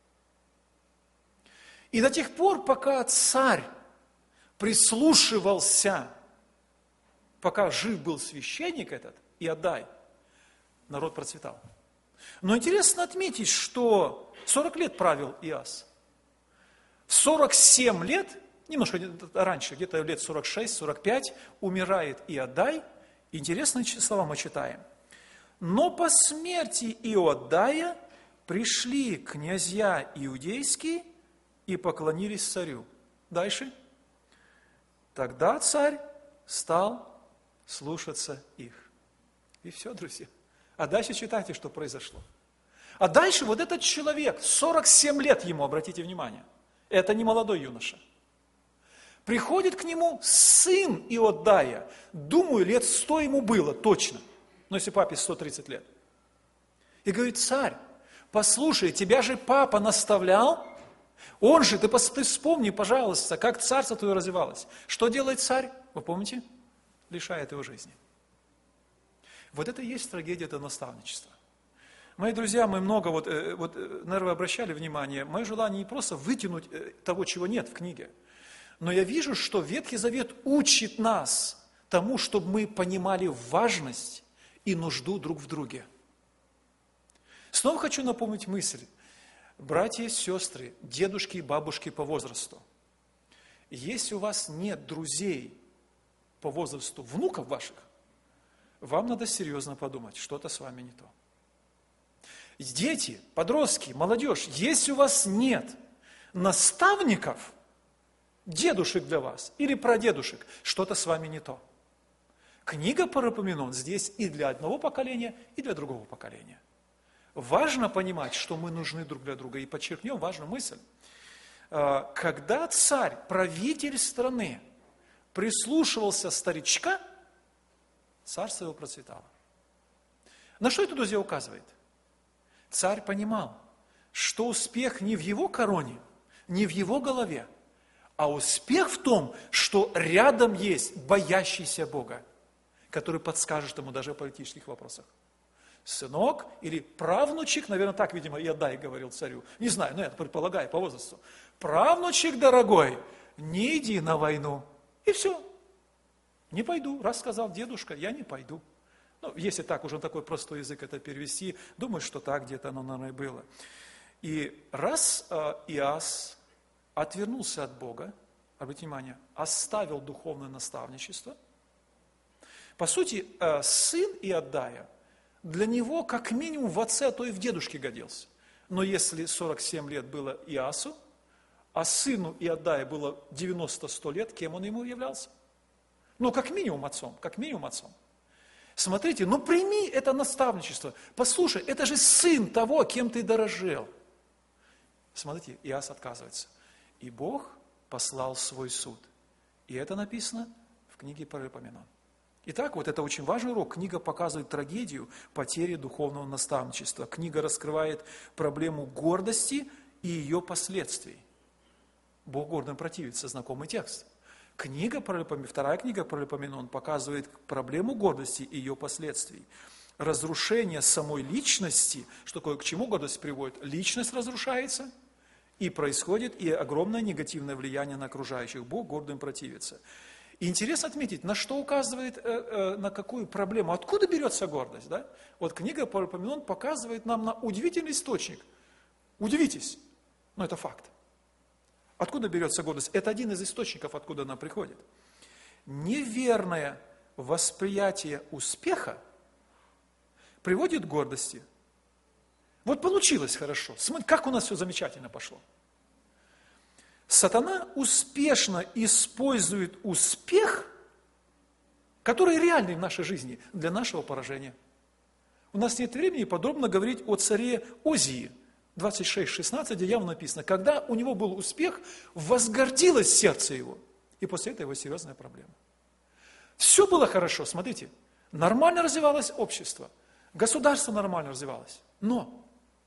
И до тех пор, пока царь прислушивался, пока жив был священник этот, Иоддай, народ процветал. Но интересно отметить, что 40 лет правил Иас. В 47 лет, немножко раньше, где-то лет 46-45, умирает Иоддай. Интересные слова мы читаем. Но по смерти Иоддая пришли князья иудейские и поклонились царю. Дальше. Тогда царь стал слушаться их. И все, друзья. А дальше читайте, что произошло. А дальше вот этот человек, 47 лет ему, обратите внимание, это не молодой юноша. Приходит к нему сын Иоддая, думаю, лет 100 ему было, точно, но если папе 130 лет. И говорит: царь, послушай, тебя же папа наставлял, он же, ты вспомни, пожалуйста, как царство твое развивалось. Что делает царь? Вы помните? Лишает его жизни. Вот это и есть трагедия этого наставничества. Мои друзья, мы много, наверное, вы обращали внимание, мое желание не просто вытянуть того, чего нет в книге, но я вижу, что Ветхий Завет учит нас тому, чтобы мы понимали важность и нужду друг в друге. Снова хочу напомнить мысль. Братья и сестры, дедушки и бабушки по возрасту, если у вас нет друзей по возрасту внуков ваших, вам надо серьезно подумать, что-то с вами не то. Дети, подростки, молодежь, если у вас нет наставников, дедушек для вас или прадедушек, что-то с вами не то. Книга Паралипоменон здесь и для одного поколения, и для другого поколения. Важно понимать, что мы нужны друг для друга. И подчеркнем важную мысль. Когда царь, правитель страны, прислушивался старичка, царство его процветало. На что это, друзья, указывает? Царь понимал, что успех не в его короне, не в его голове, а успех в том, что рядом есть боящийся Бога, который подскажет ему даже в политических вопросах. Сынок или правнучек, наверное, так, видимо, Иодай говорил царю, не знаю, но я предполагаю по возрасту, правнучек дорогой, не иди на войну. И все. Не пойду. Раз сказал дедушка, я не пойду. Ну, если так, уже такой простой язык это перевести, думаю, что так где-то оно, наверное, было. И раз Иас отвернулся от Бога, обратите внимание, оставил духовное наставничество, по сути, сын Иодая для него как минимум в отце, а то и в дедушке годился. Но если 47 лет было Иасу, а сыну Иодая было 90-100 лет, кем он ему являлся? Ну, как минимум отцом, как минимум отцом. Смотрите, ну прими это наставничество. Послушай, это же сын того, кем ты дорожил. Смотрите, Иас отказывается. И Бог послал свой суд. И это написано в книге Паралипоменон. Итак, вот это очень важный урок. Книга показывает трагедию потери духовного наставничества. Книга раскрывает проблему гордости и ее последствий. Бог гордым противится, знакомый текст. Вторая книга Паралипоменон показывает проблему гордости и ее последствий. Разрушение самой личности, что такое, к чему гордость приводит? Личность разрушается, и происходит и огромное негативное влияние на окружающих. Бог гордым противится. И интересно отметить, на что указывает, на какую проблему, откуда берется гордость. Да? Вот книга Паралипоменон показывает нам на удивительный источник. Удивитесь, но это факт. Откуда берется гордость? Это один из источников, откуда она приходит. Неверное восприятие успеха приводит к гордости. Вот получилось хорошо. Смотри, как у нас все замечательно пошло. Сатана успешно использует успех, который реальный в нашей жизни, для нашего поражения. У нас нет времени подробно говорить о царе Озии, 26:16, где явно написано, когда у него был успех, возгордилось сердце его. И после этого серьезная проблема. Все было хорошо, смотрите, нормально развивалось общество, государство нормально развивалось, но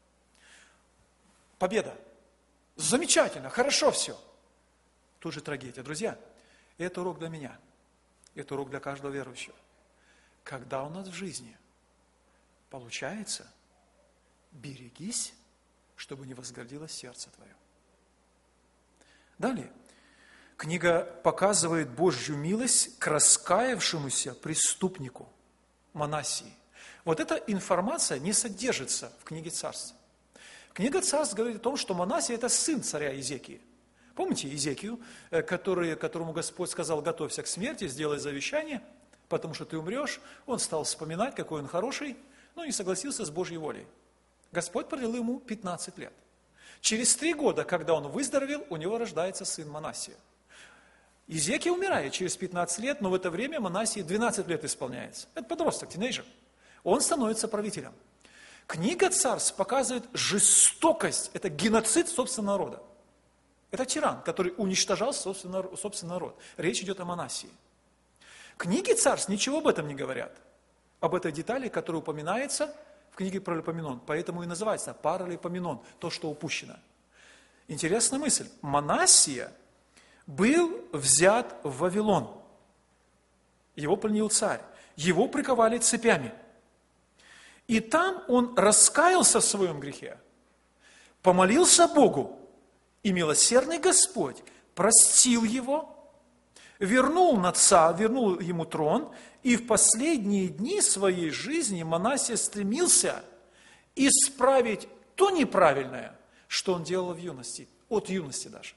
победа, замечательно, хорошо все. Тут же трагедия. Друзья, это урок для меня, это урок для каждого верующего. Когда у нас в жизни получается, берегись, чтобы не возгордилось сердце твое. Далее. Книга показывает Божью милость к раскаявшемуся преступнику Манассии. Вот эта информация не содержится в книге Царств. Книга Царств говорит о том, что Манассия – это сын царя Иезекии. Помните Иезекию, которому Господь сказал: готовься к смерти, сделай завещание, потому что ты умрешь. Он стал вспоминать, какой он хороший, но не согласился с Божьей волей. Господь продлил ему 15 лет. Через 3 года, когда он выздоровел, у него рождается сын Манассия. Иезекия умирает через 15 лет, но в это время Манассии 12 лет исполняется. Это подросток, тинейджер. Он становится правителем. Книга Царств показывает жестокость, это геноцид собственного народа. Это тиран, который уничтожал собственный народ. Речь идет о Манассии. Книги Царств ничего об этом не говорят. Об этой детали, которая упоминается в книге Паралипоменон. Поэтому и называется Паралипоменон, то, что упущено. Интересная мысль. Манассия был взят в Вавилон. Его пленил царь. Его приковали цепями. И там он раскаялся в своем грехе, помолился Богу, и милосердный Господь простил его, вернул ему трон, и в последние дни своей жизни Манассия стремился исправить то неправильное, что он делал в юности, от юности даже.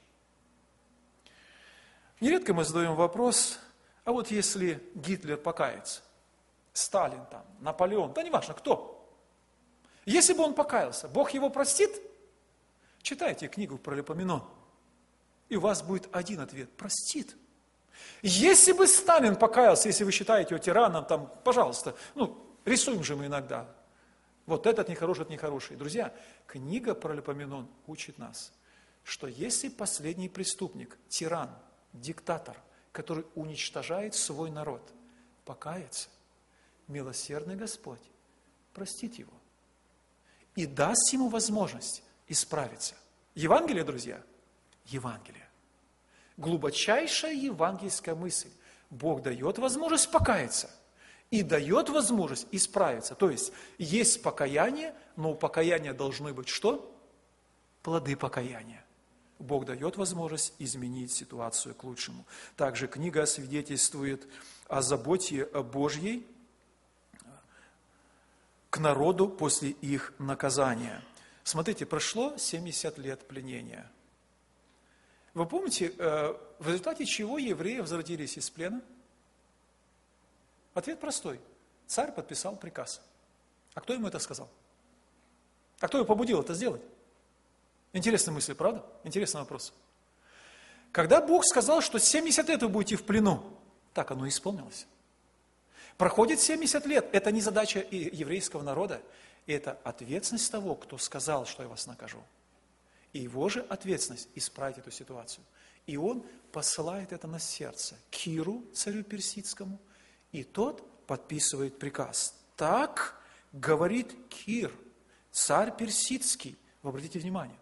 Нередко мы задаем вопрос, а вот если Гитлер покается, Сталин там, Наполеон, да неважно кто. Если бы он покаялся, Бог его простит? Читайте книгу Паралипоменон, и у вас будет один ответ – простит. Если бы Сталин покаялся, если вы считаете его тираном, там, пожалуйста, рисуем же мы иногда. Вот этот нехороший, этот нехороший. Друзья, книга Паралипоменон учит нас, что если последний преступник, тиран, диктатор, который уничтожает свой народ, покается, милосердный Господь простит его и даст ему возможность исправиться. Евангелие, друзья, Евангелие. Глубочайшая евангельская мысль. Бог дает возможность покаяться и дает возможность исправиться. То есть покаяние, но у покаяния должны быть что? Плоды покаяния. Бог дает возможность изменить ситуацию к лучшему. Также книга свидетельствует о заботе Божьей к народу после их наказания. Смотрите, прошло 70 лет пленения. Вы помните, в результате чего евреи возвратились из плена? Ответ простой. Царь подписал приказ. А кто ему это сказал? А кто его побудил это сделать? Интересная мысль, правда? Интересный вопрос. Когда Бог сказал, что 70 лет вы будете в плену, так оно и исполнилось. Проходит 70 лет. Это не задача еврейского народа. Это ответственность того, кто сказал, что я вас накажу. И его же ответственность исправить эту ситуацию. И он посылает это на сердце Киру, царю персидскому, и тот подписывает приказ. Так говорит Кир, царь персидский. Вы обратите внимание.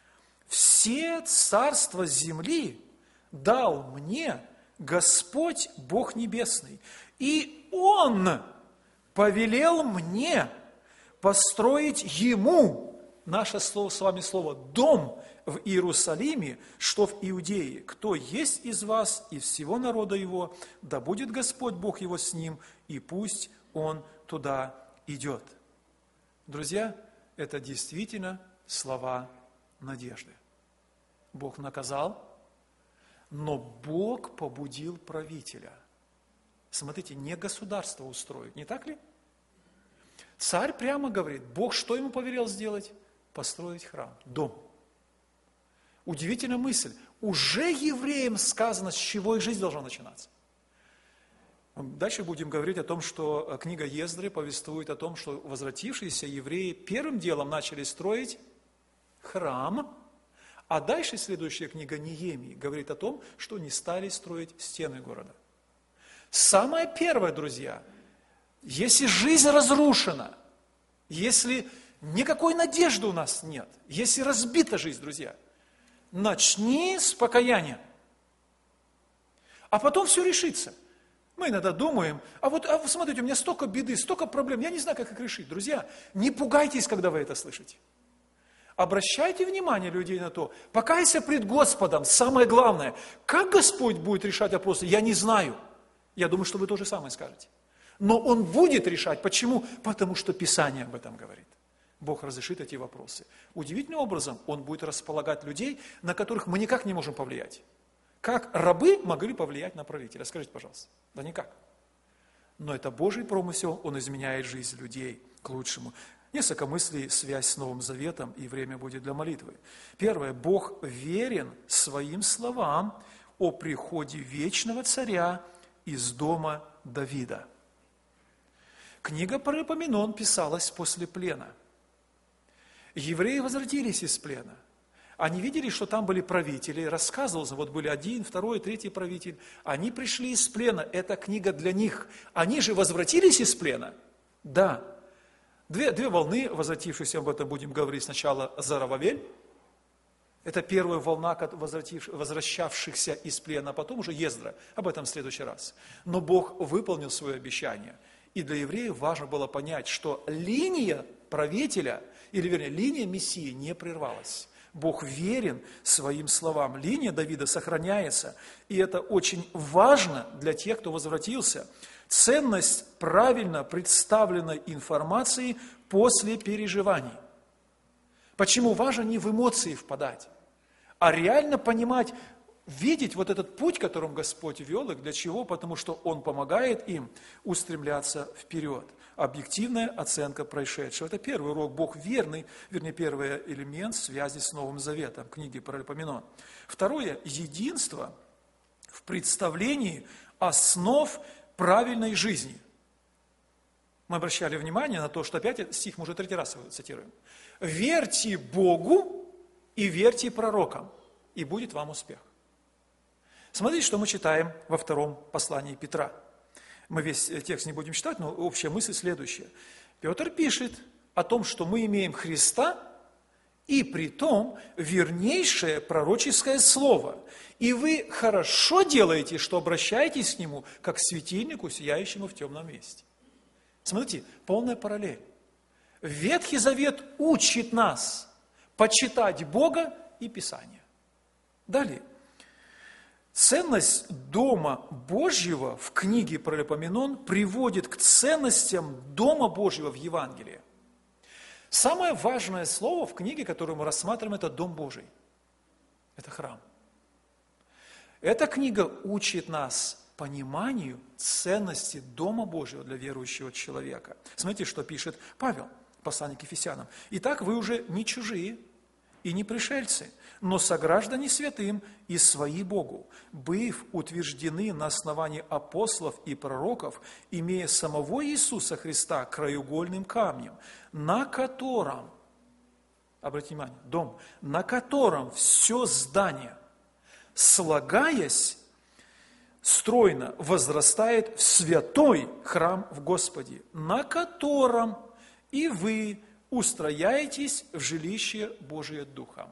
Все царства земли дал мне Господь Бог Небесный, и Он повелел мне построить Ему, наше слово с вами слово, дом в Иерусалиме, что в Иудее. Кто есть из вас, из всего народа его, да будет Господь Бог его с ним, и пусть он туда идет. Друзья, это действительно слова надежды. Бог наказал, но Бог побудил правителя. Смотрите, не государство устроить, не так ли? Царь прямо говорит, Бог что ему повелел сделать? Построить храм, дом. Удивительная мысль. Уже евреям сказано, с чего их жизнь должна начинаться. Дальше будем говорить о том, что книга Ездры повествует о том, что возвратившиеся евреи первым делом начали строить храм, а дальше следующая книга Неемии говорит о том, что они стали строить стены города. Самое первое, друзья, если жизнь разрушена, если никакой надежды у нас нет, если разбита жизнь, друзья, начни с покаяния, а потом все решится. Мы иногда думаем, а вот смотрите, у меня столько беды, столько проблем, я не знаю, как их решить. Друзья, не пугайтесь, когда вы это слышите. Обращайте внимание людей на то, покайся пред Господом, самое главное. Как Господь будет решать вопросы, я не знаю. Я думаю, что вы то же самое скажете. Но Он будет решать. Почему? Потому что Писание об этом говорит. Бог разрешит эти вопросы. Удивительным образом Он будет располагать людей, на которых мы никак не можем повлиять. Как рабы могли повлиять на правителя? Скажите, пожалуйста. Да никак. Но это Божий промысел, Он изменяет жизнь людей к лучшему. Несколько мыслей, связь с Новым Заветом, и время будет для молитвы. Первое. Бог верен своим словам о приходе вечного царя из дома Давида. Книга Паралипоменон писалась после плена. Евреи возвратились из плена. Они видели, что там были правители, рассказывался, вот были один, второй, третий правитель. Они пришли из плена, эта книга для них. Они же возвратились из плена? Да. Две волны, возвратившиеся, об этом будем говорить сначала, Зоровавель. Это первая волна возвращавшихся из плена, а потом уже Ездра. Об этом в следующий раз. Но Бог выполнил свое обещание. И для евреев важно было понять, что линия правителя, или вернее, линия Мессии не прервалась. Бог верен своим словам. Линия Давида сохраняется. И это очень важно для тех, кто возвратился. Ценность правильно представленной информации после переживаний. Почему важно не в эмоции впадать, а реально понимать, видеть вот этот путь, которым Господь вел их. Для чего? Потому что Он помогает им устремляться вперед. Объективная оценка происшедшего. Это первый урок. Бог верный, вернее, первый элемент связи с Новым Заветом, книги Паралипоменон. Второе. Единство в представлении основ правильной жизни. Мы обращали внимание на то, что опять стих мы уже третий раз цитируем. «Верьте Богу и верьте пророкам, и будет вам успех». Смотрите, что мы читаем во втором послании Петра. Мы весь текст не будем читать, но общая мысль следующая. Петр пишет о том, что мы имеем Христа и притом вернейшее пророческое слово. И вы хорошо делаете, что обращаетесь к нему, как к светильнику, сияющему в темном месте». Смотрите, полная параллель. Ветхий Завет учит нас почитать Бога и Писание. Далее. Ценность Дома Божьего в книге Паралипоменон приводит к ценностям Дома Божьего в Евангелии. Самое важное слово в книге, которую мы рассматриваем, это Дом Божий. Это храм. Эта книга учит нас пониманию ценности Дома Божьего для верующего человека. Смотрите, что пишет Павел, посланник к Ефесянам. «Итак, вы уже не чужие и не пришельцы, но сограждане святым и свои Богу, быв утверждены на основании апостолов и пророков, имея самого Иисуса Христа краеугольным камнем, на котором, обратите внимание, дом, на котором все здание, слагаясь, стройно возрастает в святой храм в Господе, на котором и вы устрояетесь в жилище Божие Духом».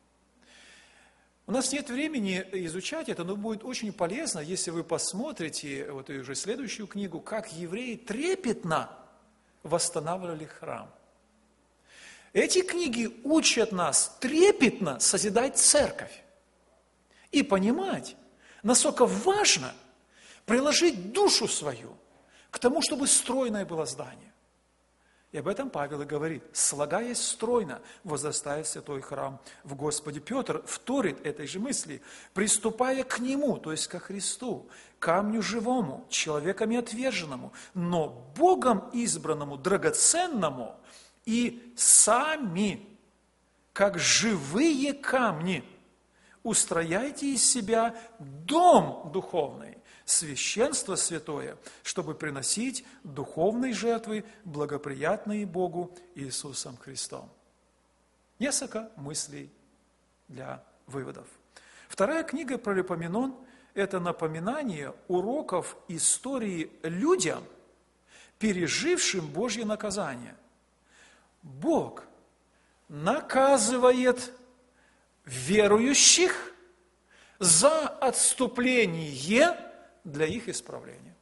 У нас нет времени изучать это, но будет очень полезно, если вы посмотрите вот уже следующую книгу, как евреи трепетно восстанавливали храм. Эти книги учат нас трепетно созидать церковь и понимать, насколько важно приложить душу свою к тому, чтобы стройное было здание. И об этом Павел и говорит: «Слагаясь стройно, возрастает святой храм в Господе». Петр вторит этой же мысли: «Приступая к Нему», то есть ко Христу, камню живому, человеками отверженному, но Богом избранному, драгоценному, и сами, как живые камни, устрояйте из себя дом духовный, священство святое, чтобы приносить духовные жертвы, благоприятные Богу Иисусом Христом». Несколько мыслей для выводов. Вторая книга Паралипоменон – это напоминание уроков истории людям, пережившим Божье наказание. Бог наказывает верующих за отступление для их исправления.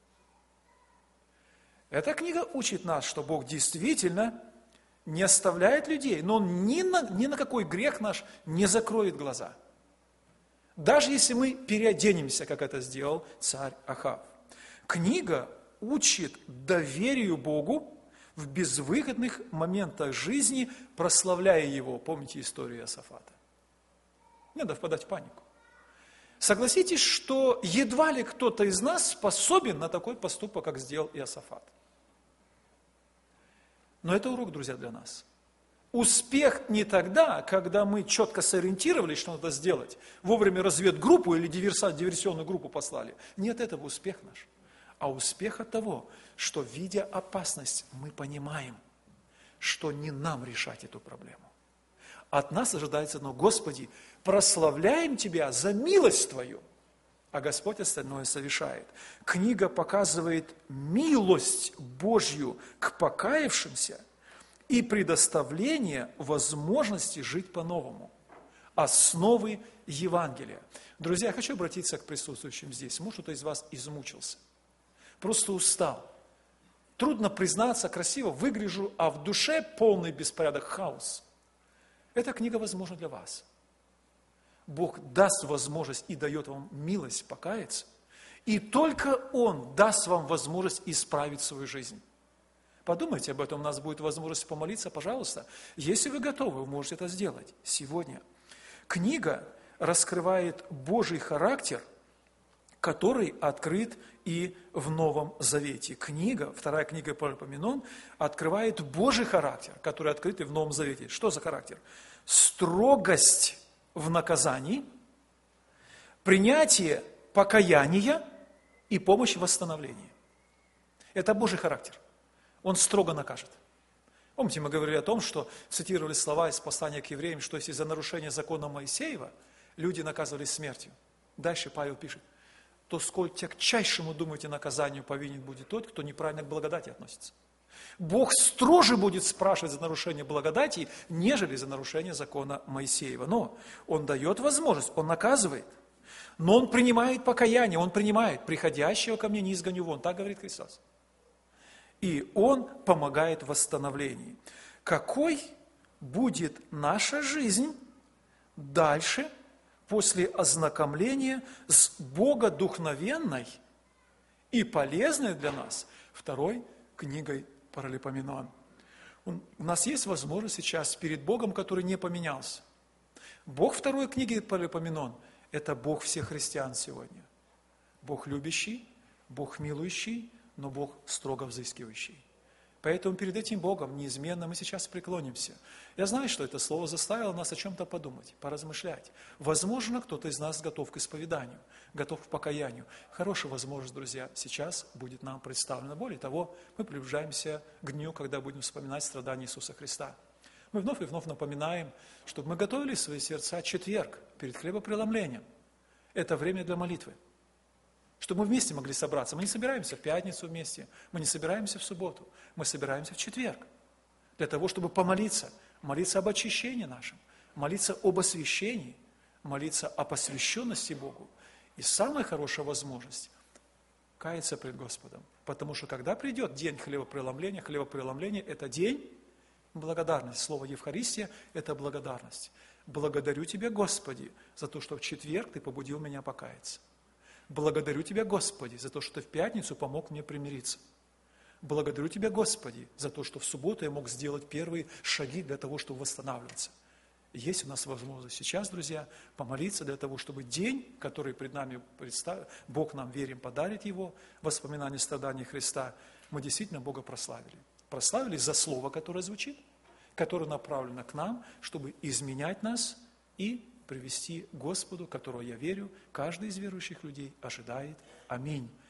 Эта книга учит нас, что Бог действительно не оставляет людей, но Он ни на какой грех наш не закроет глаза. Даже если мы переоденемся, как это сделал царь Ахав. Книга учит доверию Богу в безвыходных моментах жизни, прославляя Его. Помните историю Иосафата? Не надо впадать в панику. Согласитесь, что едва ли кто-то из нас способен на такой поступок, как сделал Иосафат. Но это урок, друзья, для нас. Успех не тогда, когда мы четко сориентировались, что надо сделать, вовремя разведгруппу или диверсионную группу послали. Нет этого успех наш. А успех от того, что, видя опасность, мы понимаем, что не нам решать эту проблему. От нас ожидается одно: Господи, прославляем Тебя за милость Твою, а Господь остальное совершает. Книга показывает милость Божью к покаявшимся и предоставление возможности жить по-новому. Основы Евангелия. Друзья, я хочу обратиться к присутствующим здесь. Может, кто-то из вас измучился, просто устал. Трудно признаться, красиво выгляжу, а в душе полный беспорядок, хаос. Эта книга возможна для вас. Бог даст возможность и дает вам милость покаяться, и только Он даст вам возможность исправить свою жизнь. Подумайте об этом, у нас будет возможность помолиться, пожалуйста. Если вы готовы, вы можете это сделать сегодня. Книга раскрывает Божий характер, который открыт и в Новом Завете. Вторая книга Паралипоменон, открывает Божий характер, который открыт и в Новом Завете. Что за характер? Строгость в наказании, принятие покаяния и помощь в восстановлении. Это Божий характер. Он строго накажет. Помните, мы говорили о том, что цитировали слова из послания к евреям, что если за нарушение закона Моисеева люди наказывались смертью. Дальше Павел пишет: то сколь тягчайшему, думаете, наказанию повинен будет тот, кто неправильно к благодати относится. Бог строже будет спрашивать за нарушение благодати, нежели за нарушение закона Моисеева. Но Он дает возможность, Он наказывает. Но Он принимает покаяние, Он принимает приходящего ко мне не изгоню вон. Так говорит Христос. И Он помогает в восстановлении. Какой будет наша жизнь дальше, после ознакомления с богодухновенной и полезной для нас второй книгой Паралипоменон? У нас есть возможность сейчас перед Богом, который не поменялся. Бог второй книги Паралипоменон – это Бог всех христиан сегодня. Бог любящий, Бог милующий, но Бог строго взыскивающий. Поэтому перед этим Богом неизменно мы сейчас преклонимся. Я знаю, что это слово заставило нас о чем-то подумать, поразмышлять. Возможно, кто-то из нас готов к исповеданию, готов к покаянию. Хорошая возможность, друзья, сейчас будет нам представлена. Более того, мы приближаемся к дню, когда будем вспоминать страдания Иисуса Христа. Мы вновь и вновь напоминаем, чтобы мы готовили свои сердца четверг перед хлебопреломлением. Это время для молитвы. Чтобы мы вместе могли собраться. Мы не собираемся в пятницу вместе, мы не собираемся в субботу, мы собираемся в четверг. Для того, чтобы помолиться, молиться об очищении нашем, молиться об освящении, молиться о посвященности Богу. И самая хорошая возможность – каяться пред Господом. Потому что когда придет день хлебопреломления – это день благодарности. Слово Евхаристия – это благодарность. Благодарю Тебя, Господи, за то, что в четверг Ты побудил меня покаяться. Благодарю Тебя, Господи, за то, что Ты в пятницу помог мне примириться. Благодарю Тебя, Господи, за то, что в субботу я мог сделать первые шаги для того, чтобы восстанавливаться. Есть у нас возможность сейчас, друзья, помолиться для того, чтобы день, который пред нами Бог нам, верим, подарит его, воспоминание страданий Христа, мы действительно Бога прославили. Прославили за слово, которое звучит, которое направлено к нам, чтобы изменять нас и привести к Господу, которого я верю, каждый из верующих людей ожидает. Аминь.